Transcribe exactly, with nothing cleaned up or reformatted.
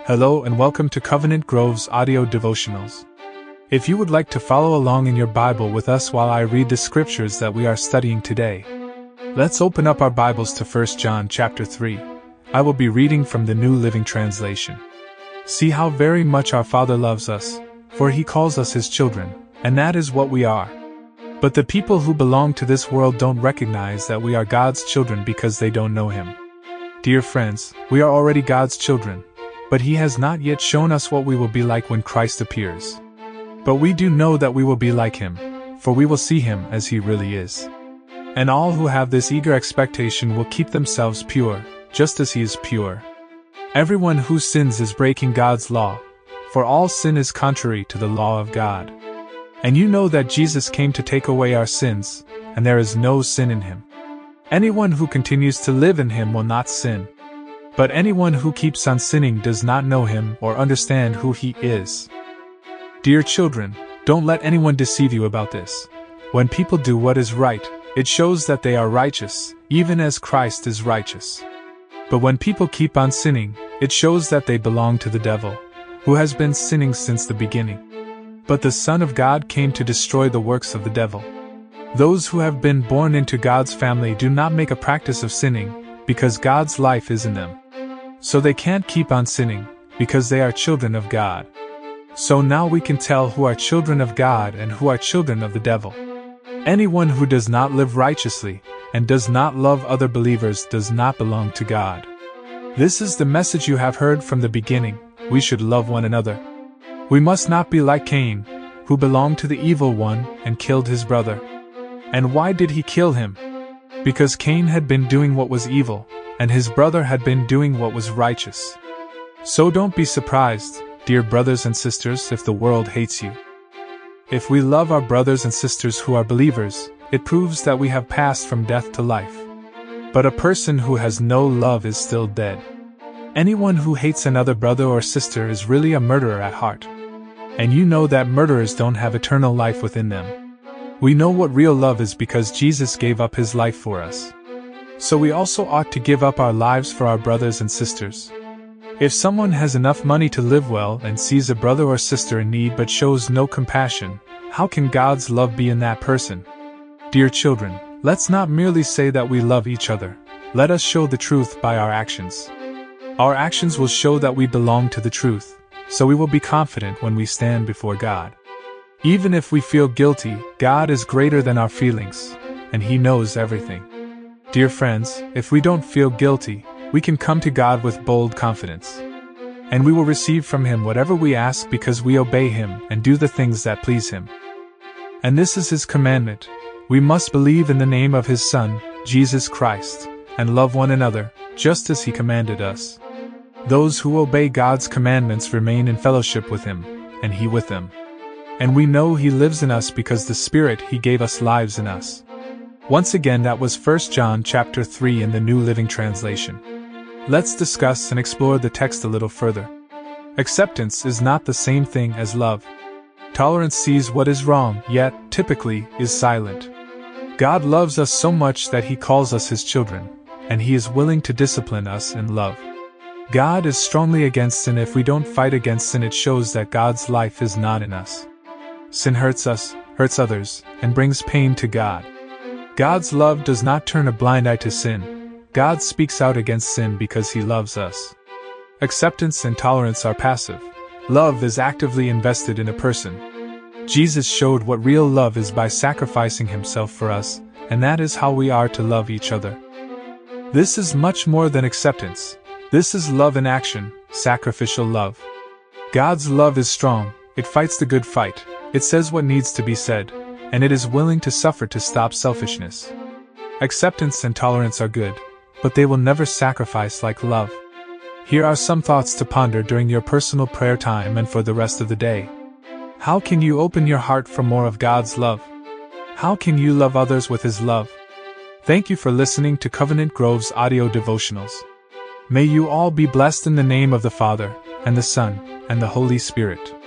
Hello and welcome to Covenant Grove's audio devotionals. If you would like to follow along in your Bible with us while I read the scriptures that we are studying today, let's open up our Bibles to First John chapter three. I will be reading from the New Living Translation. See how very much our Father loves us, for He calls us His children, and that is what we are. But the people who belong to this world don't recognize that we are God's children because they don't know Him. Dear friends, we are already God's children, but He has not yet shown us what we will be like when Christ appears. But we do know that we will be like Him, for we will see Him as He really is. And all who have this eager expectation will keep themselves pure, just as He is pure. Everyone who sins is breaking God's law, for all sin is contrary to the law of God. And you know that Jesus came to take away our sins, and there is no sin in Him. Anyone who continues to live in Him will not sin. But anyone who keeps on sinning does not know Him or understand who He is. Dear children, don't let anyone deceive you about this. When people do what is right, it shows that they are righteous, even as Christ is righteous. But when people keep on sinning, it shows that they belong to the devil, who has been sinning since the beginning. But the Son of God came to destroy the works of the devil. Those who have been born into God's family do not make a practice of sinning, because God's life is in them. So they can't keep on sinning, because they are children of God. So now we can tell who are children of God and who are children of the devil. Anyone who does not live righteously, and does not love other believers does not belong to God. This is the message you have heard from the beginning: we should love one another. We must not be like Cain, who belonged to the evil one and killed his brother. And why did he kill him? Because Cain had been doing what was evil, and his brother had been doing what was righteous. So don't be surprised, dear brothers and sisters, if the world hates you. If we love our brothers and sisters who are believers, it proves that we have passed from death to life. But a person who has no love is still dead. Anyone who hates another brother or sister is really a murderer at heart. And you know that murderers don't have eternal life within them. We know what real love is because Jesus gave up His life for us. So we also ought to give up our lives for our brothers and sisters. If someone has enough money to live well and sees a brother or sister in need but shows no compassion, how can God's love be in that person? Dear children, let's not merely say that we love each other. Let us show the truth by our actions. Our actions will show that we belong to the truth, so we will be confident when we stand before God. Even if we feel guilty, God is greater than our feelings, and He knows everything. Dear friends, if we don't feel guilty, we can come to God with bold confidence. And we will receive from Him whatever we ask because we obey Him and do the things that please Him. And this is His commandment: we must believe in the name of His Son, Jesus Christ, and love one another, just as He commanded us. Those who obey God's commandments remain in fellowship with Him, and He with them. And we know He lives in us because the Spirit He gave us lives in us. Once again, that was First John chapter three in the New Living Translation. Let's discuss and explore the text a little further. Acceptance is not the same thing as love. Tolerance sees what is wrong, yet, typically, is silent. God loves us so much that He calls us His children, and He is willing to discipline us in love. God is strongly against sin. If we don't fight against sin, it shows that God's life is not in us. Sin hurts us, hurts others, and brings pain to God. God's love does not turn a blind eye to sin. God speaks out against sin because He loves us. Acceptance and tolerance are passive. Love is actively invested in a person. Jesus showed what real love is by sacrificing Himself for us, and that is how we are to love each other. This is much more than acceptance. This is love in action, sacrificial love. God's love is strong. It fights the good fight. It says what needs to be said, and it is willing to suffer to stop selfishness. Acceptance and tolerance are good, but they will never sacrifice like love. Here are some thoughts to ponder during your personal prayer time and for the rest of the day. How can you open your heart for more of God's love? How can you love others with His love? Thank you for listening to Covenant Grove's audio devotionals. May you all be blessed in the name of the Father, and the Son, and the Holy Spirit.